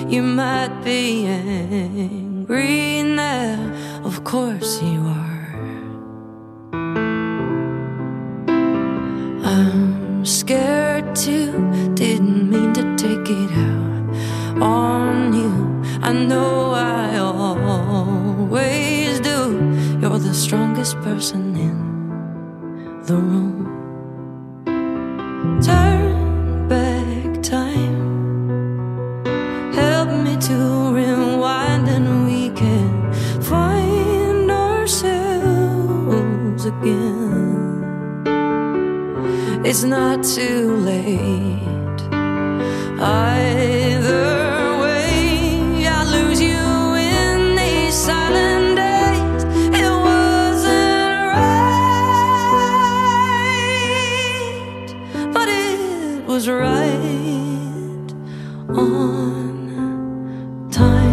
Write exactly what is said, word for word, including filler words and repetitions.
You might be angry now, of course you are. I'm scared too, didn't mean to take it out on you. I know I always do. You're the strongest person in the room. Turn back time, help me to rewind, and we can find ourselves again. It's not too late either way. I lose you in these silent days. It wasn't right, but it was right on time.